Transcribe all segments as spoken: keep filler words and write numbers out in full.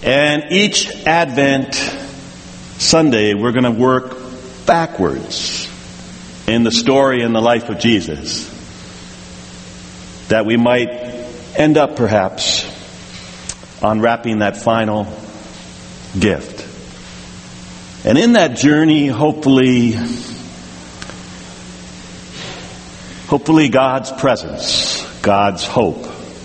And each Advent Sunday, we're going to work backwards in the story and the life of Jesus, that we might end up perhaps unwrapping that final gift. And in that journey, hopefully, hopefully God's presence, God's hope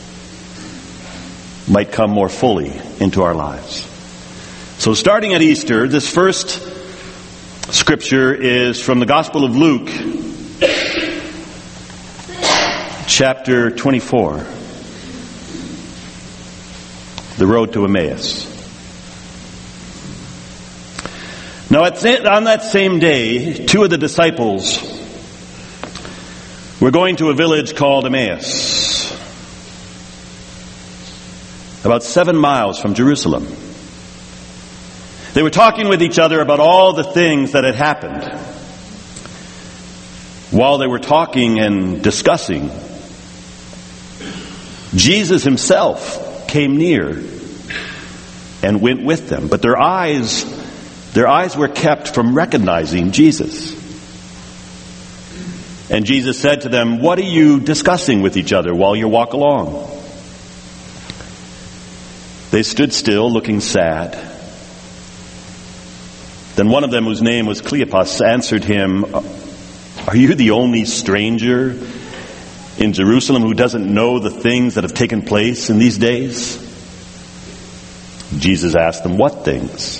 might come more fully into our lives. So starting at Easter, this first scripture is from the Gospel of Luke, chapter twenty-four, the road to Emmaus. Now on that same day, two of the disciples were going to a village called Emmaus, about seven miles from Jerusalem. They were talking with each other about all the things that had happened. While they were talking and discussing, Jesus himself came near and went with them. But their eyes, their eyes were kept from recognizing Jesus. And Jesus said to them, "What are you discussing with each other while you walk along?" They stood still, looking sad. Then one of them, whose name was Cleopas, answered him, "Are you the only stranger in Jerusalem who doesn't know the things that have taken place in these days?" Jesus asked them, "What things?"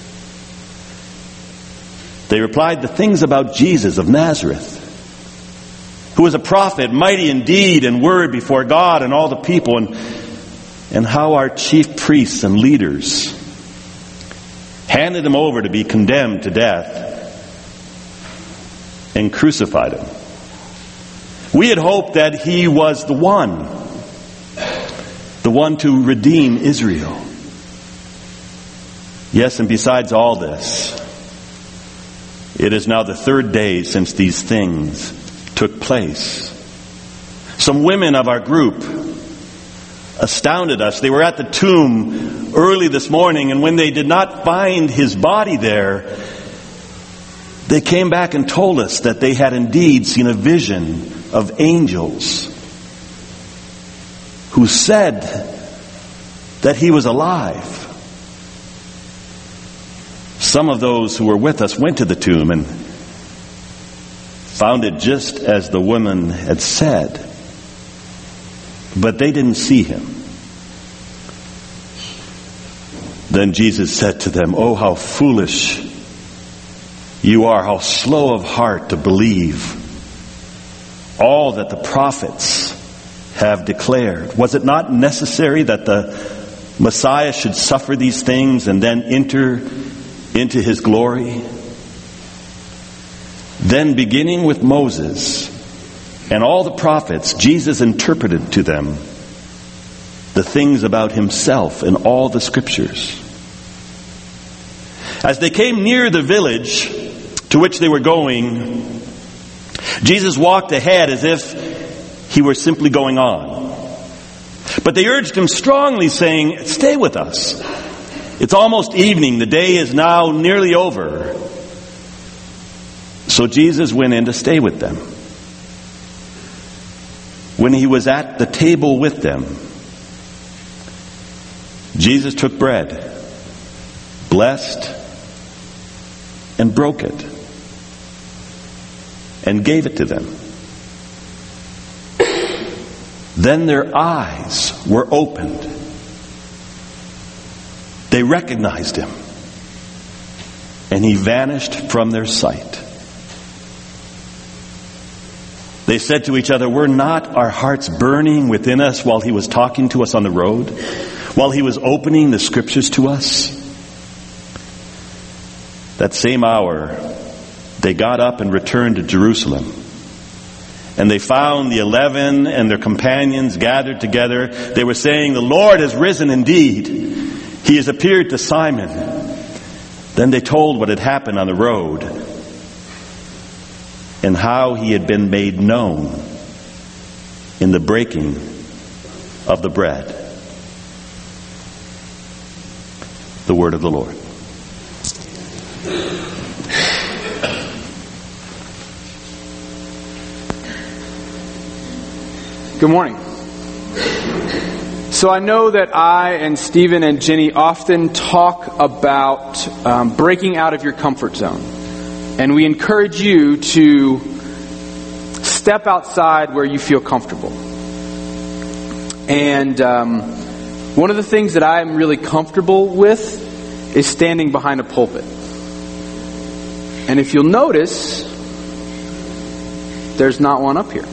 They replied, "The things about Jesus of Nazareth, who was a prophet, mighty in deed and word before God and all the people, and, and how our chief priests and leaders handed him over to be condemned to death and crucified him. We had hoped that he was the one, the one to redeem Israel. Yes, and besides all this, it is now the third day since these things took place. Some women of our group astounded us. They were at the tomb early this morning, and when they did not find his body there, they came back and told us that they had indeed seen a vision of angels who said that he was alive. Some of those who were with us went to the tomb and found it just as the woman had said, but they didn't see him. Then Jesus said to them, "Oh, how foolish you are, how slow of heart to believe all that the prophets have declared. Was it not necessary that the Messiah should suffer these things and then enter into his glory?" Then, beginning with Moses and all the prophets, Jesus interpreted to them the things about himself in all the scriptures. As they came near the village to which they were going, Jesus walked ahead as if he were simply going on. But they urged him strongly, saying, "Stay with us. It's almost evening. The day is now nearly over." So Jesus went in to stay with them. When he was at the table with them, Jesus took bread, blessed, and broke it, and gave it to them. Then their eyes were opened. They recognized him, and he vanished from their sight. They said to each other, "Were not our hearts burning within us while he was talking to us on the road, while he was opening the scriptures to us?" That same hour, they got up and returned to Jerusalem. And they found the eleven and their companions gathered together. They were saying, "The Lord has risen indeed. He has appeared to Simon." Then they told what had happened on the road and how he had been made known in the breaking of the bread. the word of the Lord. Good morning. So I know that I and Stephen and Jenny often talk about um, breaking out of your comfort zone. And we encourage you to step outside where you feel comfortable. And um, one of the things that I'm really comfortable with is standing behind a pulpit. And if you'll notice, there's not one up here.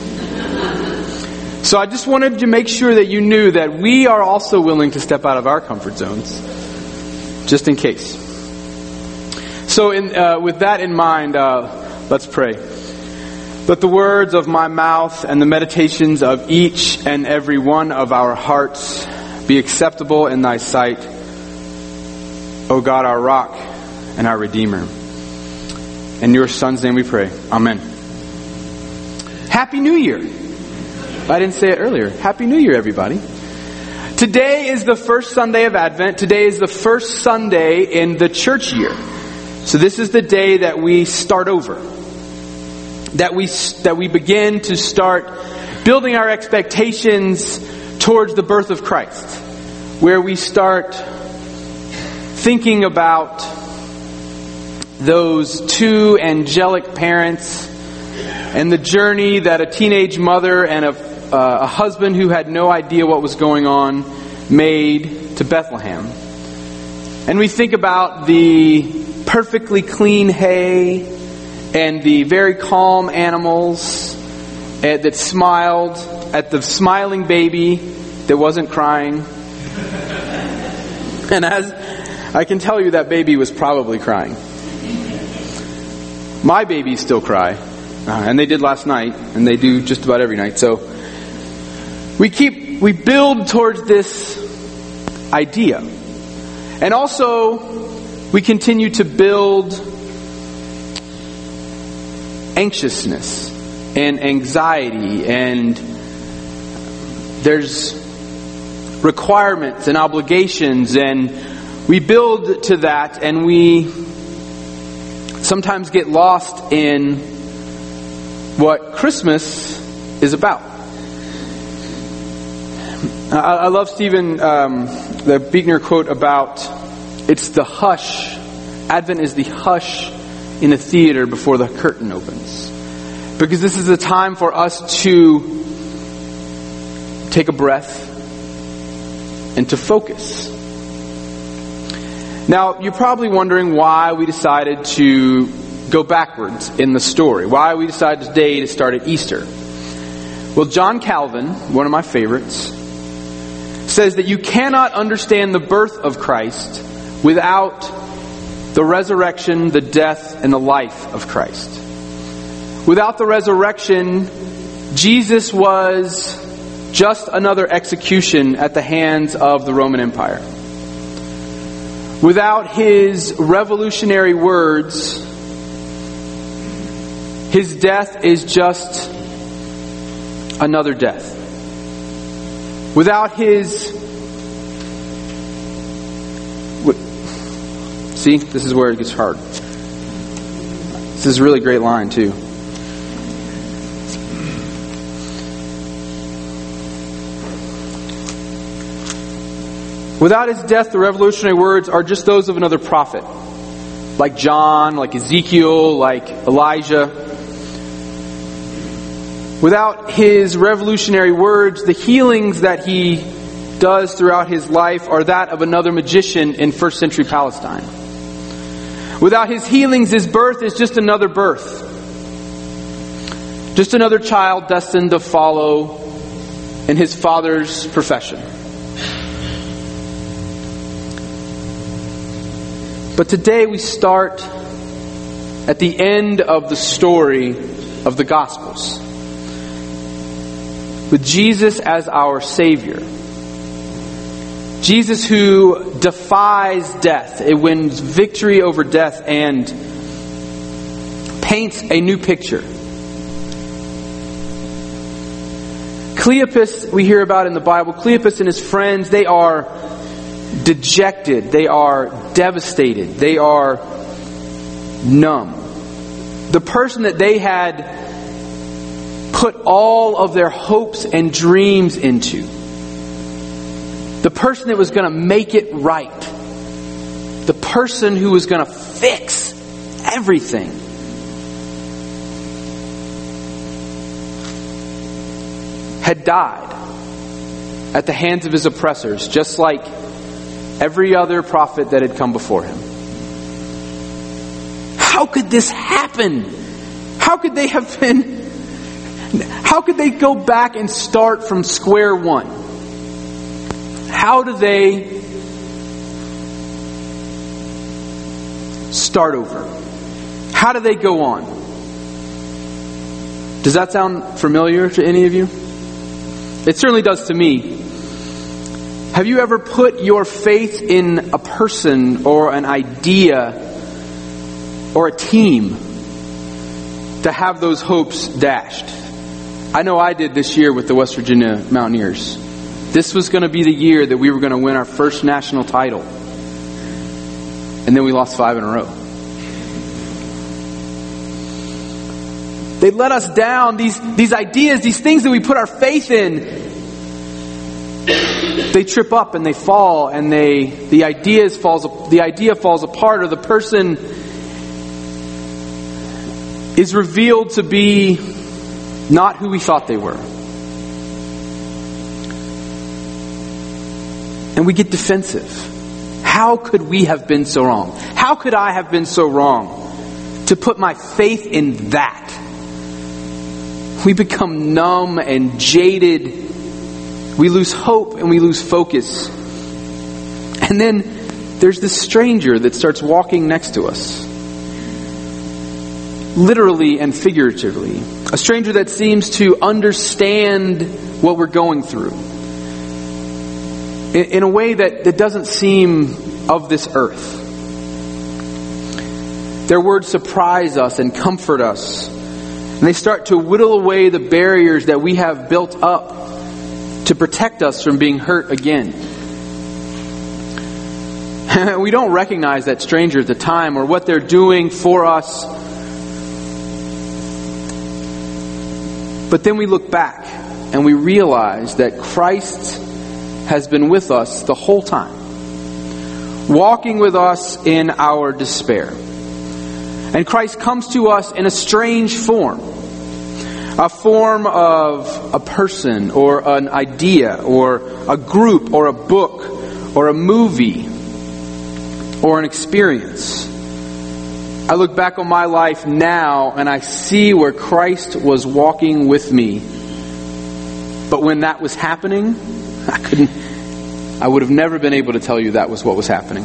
So I just wanted to make sure that you knew that we are also willing to step out of our comfort zones, just in case. So in, uh, with that in mind, uh, let's pray. Let the words of my mouth and the meditations of each and every one of our hearts be acceptable in thy sight, O God, our rock and our Redeemer. In your Son's name we pray. Amen. Happy New Year. I didn't say it earlier. Happy New Year, everybody. Today is the first Sunday of Advent. Today is the first Sunday in the church year. So this is the day that we start over. That we that we begin to start building our expectations towards the birth of Christ. Where we start thinking about those two angelic parents and the journey that a teenage mother and a Uh, a husband who had no idea what was going on made to Bethlehem. And we think about the perfectly clean hay and the very calm animals uh, that smiled at the smiling baby that wasn't crying. And as I can tell you, that baby was probably crying. My babies still cry. Uh, and they did last night, and they do just about every night. So We keep, we build towards this idea. And also, we continue to build anxiousness and anxiety, and there's requirements and obligations, and we build to that, and we sometimes get lost in what Christmas is about. I love Stephen, um, the Buechner quote about, it's the hush. Advent is the hush in a theater before the curtain opens. Because this is a time for us to take a breath and to focus. Now, you're probably wondering why we decided to go backwards in the story. Why we decided today to start at Easter. Well, John Calvin, one of my favorites, says that you cannot understand the birth of Christ without the resurrection, the death, and the life of Christ. Without the resurrection, Jesus was just another execution at the hands of the Roman Empire. Without His revolutionary words, His death is just another death. Without His... See, this is where it gets hard. This is a really great line, too. Without His death, the revolutionary words are just those of another prophet. Like John, like Ezekiel, like Elijah. Without His revolutionary words, the healings that He does throughout His life are that of another magician in first century Palestine. Without His healings, His birth is just another birth. Just another child destined to follow in his father's profession. But today we start at the end of the story of the Gospels, with Jesus as our Savior. Jesus who defies death. It wins victory over death and paints a new picture. Cleopas, we hear about in the Bible, Cleopas and his friends, they are dejected. They are devastated. They are numb. The person that they had put all of their hopes and dreams into, the person that was going to make it right, the person who was going to fix everything, had died at the hands of his oppressors, just like every other prophet that had come before him. How could this happen? How could they have been... How could they go back and start from square one? How do they start over? How do they go on? Does that sound familiar to any of you? It certainly does to me. Have you ever put your faith in a person or an idea or a team to have those hopes dashed? I know I did this year with the West Virginia Mountaineers. This was going to be the year that we were going to win our first national title. And then we lost five in a row. They let us down. These, these ideas, these things that we put our faith in, they trip up and they fall, and they the ideas falls the idea falls apart, or the person is revealed to be not who we thought they were. And we get defensive. How could we have been so wrong? How could I have been so wrong to put my faith in that? We become numb and jaded. We lose hope and we lose focus. And then there's this stranger that starts walking next to us. Literally and figuratively. A stranger that seems to understand what we're going through. In, in a way that, that doesn't seem of this earth. Their words surprise us and comfort us. And they start to whittle away the barriers that we have built up to protect us from being hurt again. We don't recognize that stranger at the time or what they're doing for us. But then we look back and we realize that Christ has been with us the whole time, walking with us in our despair. And Christ comes to us in a strange form. A form of a person or an idea or a group or a book or a movie or an experience. I look back on my life now and I see where Christ was walking with me. But when that was happening, I couldn't, I would have never been able to tell you that was what was happening.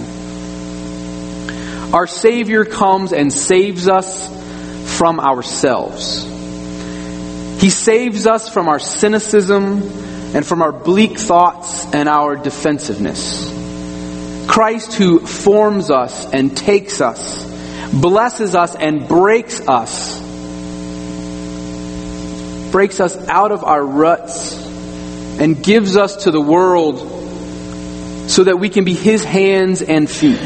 Our Savior comes and saves us from ourselves. He saves us from our cynicism and from our bleak thoughts and our defensiveness. Christ, who forms us and takes us, blesses us and breaks us, breaks us out of our ruts and gives us to the world so that we can be His hands and feet.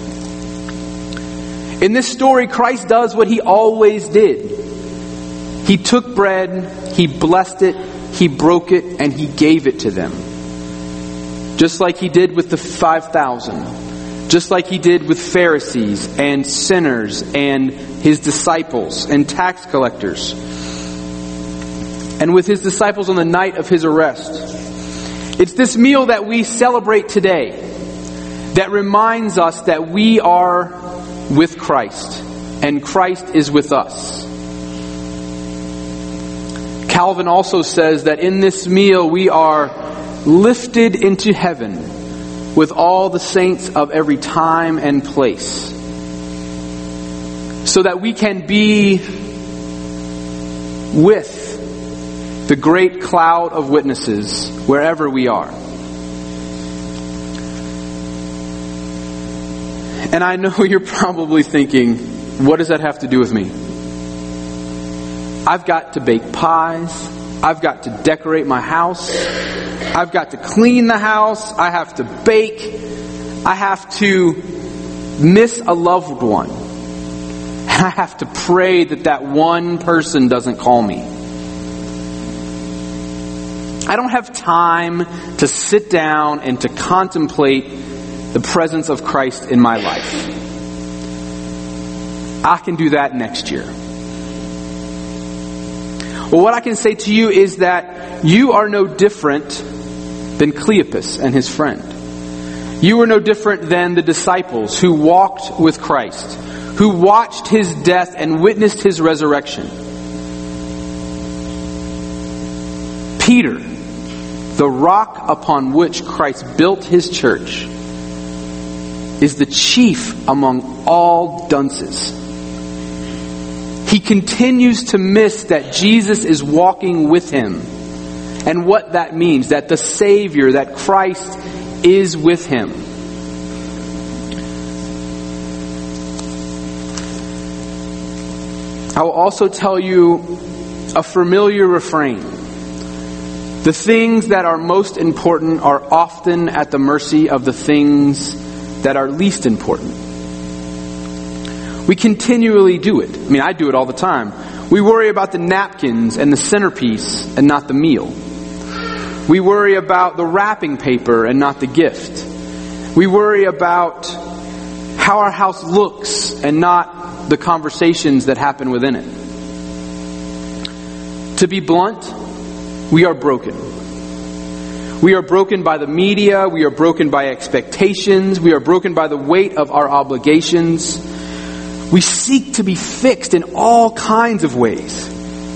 In this story, Christ does what He always did. He took bread, He blessed it, He broke it, and He gave it to them. Just like He did with the five thousand. Just like He did with Pharisees and sinners and His disciples and tax collectors. And with His disciples on the night of His arrest. It's this meal that we celebrate today that reminds us that we are with Christ and Christ is with us. Calvin also says that in this meal we are lifted into heaven with all the saints of every time and place, so that we can be with the great cloud of witnesses wherever we are. And I know you're probably thinking, what does that have to do with me? I've got to bake pies. I've got to decorate my house. I've got to clean the house. I have to bake. I have to miss a loved one. And I have to pray that that one person doesn't call me. I don't have time to sit down and to contemplate the presence of Christ in my life. I can do that next year. Well, what I can say to you is that you are no different than Cleopas and his friend. You are no different than the disciples who walked with Christ, who watched his death and witnessed his resurrection. Peter, the rock upon which Christ built his church, is the chief among all dunces. He continues to miss that Jesus is walking with him and what that means, that the Savior, that Christ is with him. I will also tell you a familiar refrain. The things that are most important are often at the mercy of the things that are least important. We continually do it. I mean, I do it all the time. We worry about the napkins and the centerpiece and not the meal. We worry about the wrapping paper and not the gift. We worry about how our house looks and not the conversations that happen within it. To be blunt, we are broken. We are broken by the media. We are broken by expectations. We are broken by the weight of our obligations. We seek to be fixed in all kinds of ways.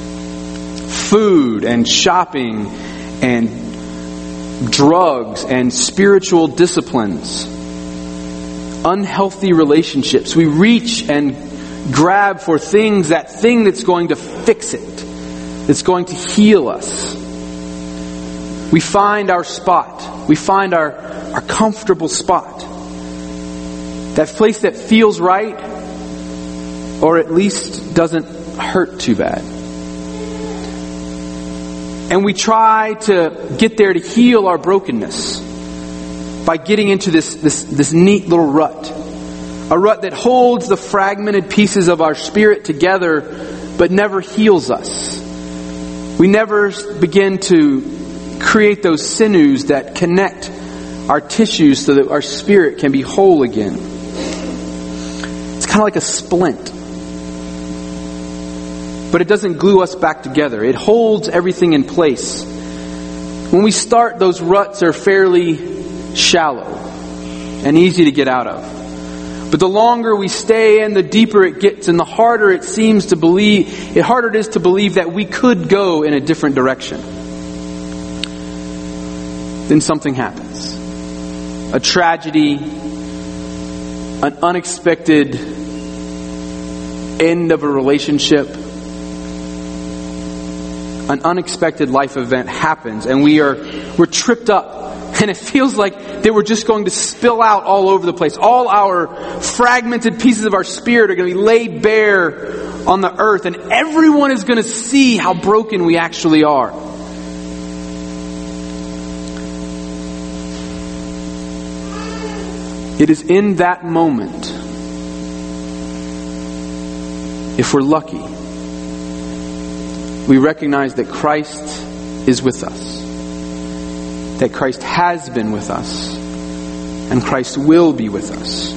Food and shopping and drugs and spiritual disciplines. Unhealthy relationships. We reach and grab for things, that thing that's going to fix it. That's going to heal us. We find our spot. We find our, our comfortable spot. That place that feels right, or at least doesn't hurt too bad. And we try to get there to heal our brokenness by getting into this, this, this neat little rut. A rut that holds the fragmented pieces of our spirit together, but never heals us. We never begin to create those sinews that connect our tissues so that our spirit can be whole again. It's kind of like a splint. But it doesn't glue us back together. It holds everything in place. When we start, those ruts are fairly shallow and easy to get out of. But the longer we stay in, the deeper it gets, and the harder it seems to believe, the harder it is to believe that we could go in a different direction. Then something happens. A tragedy, an unexpected end of a relationship, an unexpected life event happens, and we are we're tripped up. And it feels like they were just going to spill out all over the place. All our fragmented pieces of our spirit are going to be laid bare on the earth. And everyone is going to see how broken we actually are. It is in that moment, if we're lucky, we recognize that Christ is with us. That Christ has been with us, and Christ will be with us.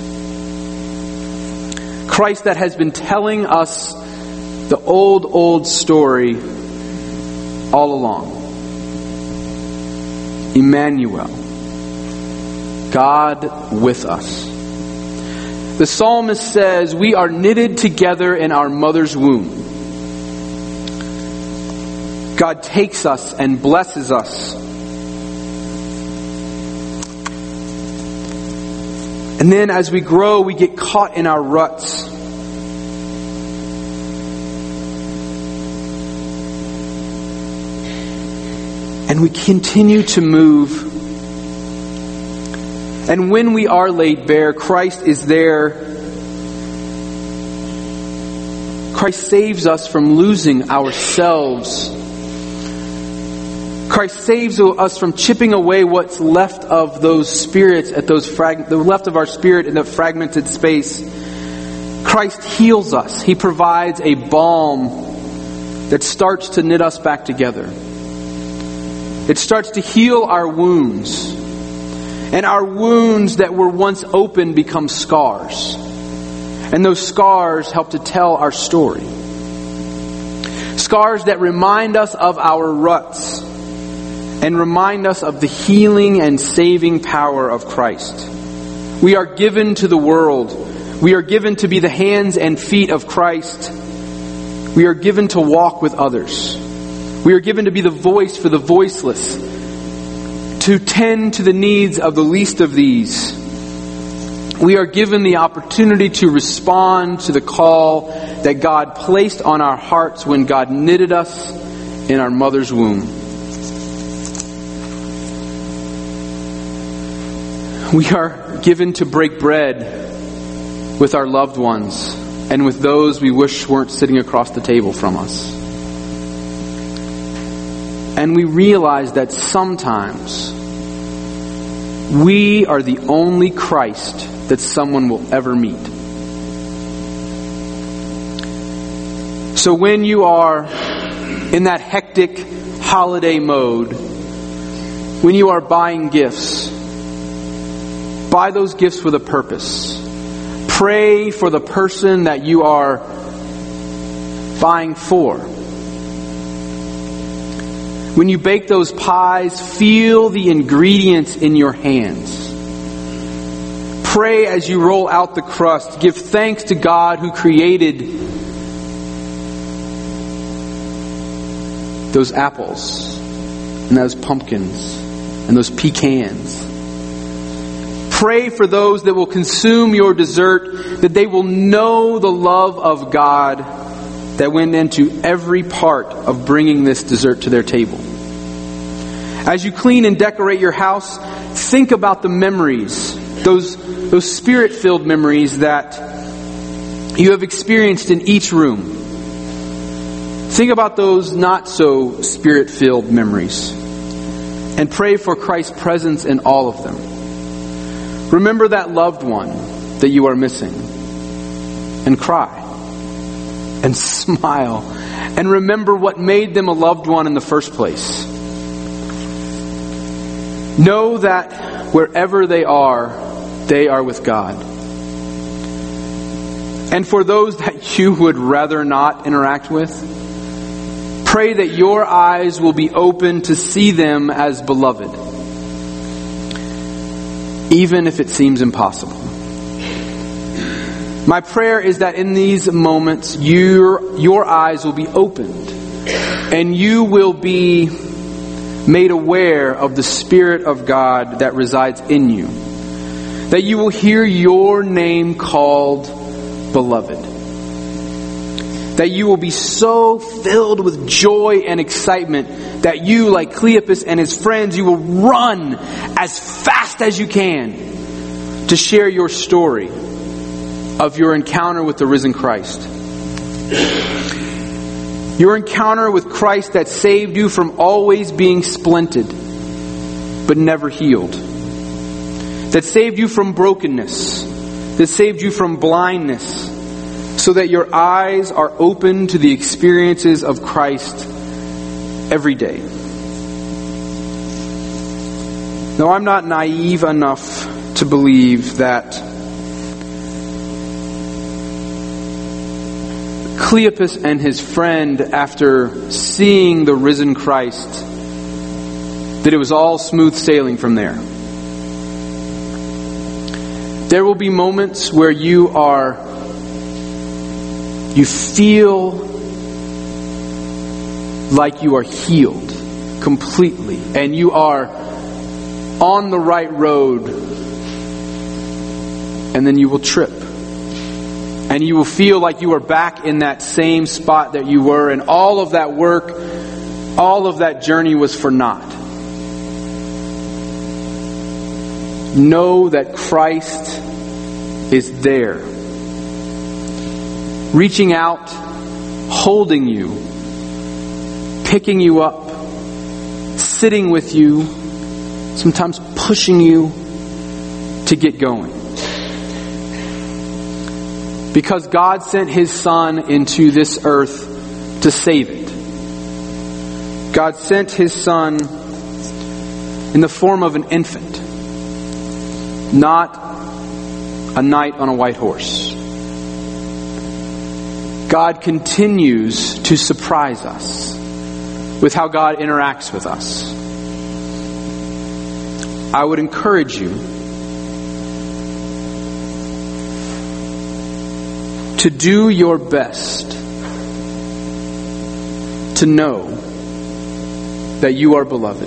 Christ that has been telling us the old, old story all along. Emmanuel, God with us. The psalmist says, we are knitted together in our mother's womb. God takes us and blesses us. And then as we grow, we get caught in our ruts. And we continue to move. And when we are laid bare, Christ is there. Christ saves us from losing ourselves. Christ saves us from chipping away what's left of those spirits at those frag- the left of our spirit in that fragmented space. Christ heals us. He provides a balm that starts to knit us back together. It starts to heal our wounds. And our wounds that were once open become scars. And those scars help to tell our story. Scars that remind us of our ruts and remind us of the healing and saving power of Christ. We are given to the world. We are given to be the hands and feet of Christ. We are given to walk with others. We are given to be the voice for the voiceless, to tend to the needs of the least of these. We are given the opportunity to respond to the call that God placed on our hearts when God knitted us in our mother's womb. We are given to break bread with our loved ones and with those we wish weren't sitting across the table from us. And we realize that sometimes we are the only Christ that someone will ever meet. So when you are in that hectic holiday mode, when you are buying gifts, buy those gifts with a purpose. Pray for the person that you are buying for. When you bake those pies, feel the ingredients in your hands. Pray as you roll out the crust. Give thanks to God who created those apples and those pumpkins and those pecans. Pray for those that will consume your dessert, that they will know the love of God that went into every part of bringing this dessert to their table. As you clean and decorate your house, think about the memories, those, those spirit-filled memories that you have experienced in each room. Think about those not so spirit-filled memories and pray for Christ's presence in all of them. Remember that loved one that you are missing and cry and smile and remember what made them a loved one in the first place. Know that wherever they are, they are with God. And for those that you would rather not interact with, pray that your eyes will be open to see them as beloved, even if it seems impossible. My prayer is that in these moments, your, your eyes will be opened and you will be made aware of the Spirit of God that resides in you. That you will hear your name called beloved. That you will be so filled with joy and excitement that you, like Cleopas and his friends, you will run as fast as you can to share your story of your encounter with the risen Christ. Your encounter with Christ that saved you from always being splinted, but never healed. That saved you from brokenness. That saved you from blindness. So that your eyes are open to the experiences of Christ every day. Now, I'm not naive enough to believe that Cleopas and his friend, after seeing the risen Christ, that it was all smooth sailing from there. There will be moments where you are, you feel like you are healed completely, and you are on the right road, and then you will trip. And you will feel like you are back in that same spot that you were, and all of that work, all of that journey was for naught. Know that Christ is there, reaching out, holding you, picking you up, sitting with you, sometimes pushing you to get going. Because God sent His Son into this earth to save it. God sent His Son in the form of an infant, not a knight on a white horse. God continues to surprise us with how God interacts with us. I would encourage you to do your best to know that you are beloved.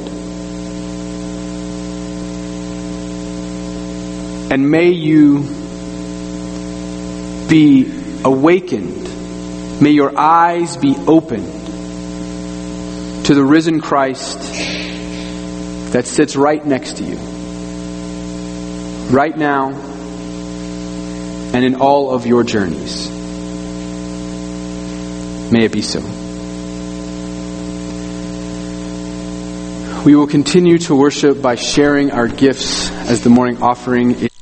And may you be awakened. May your eyes be opened to the risen Christ that sits right next to you, right now and in all of your journeys. May it be so. We will continue to worship by sharing our gifts as the morning offering.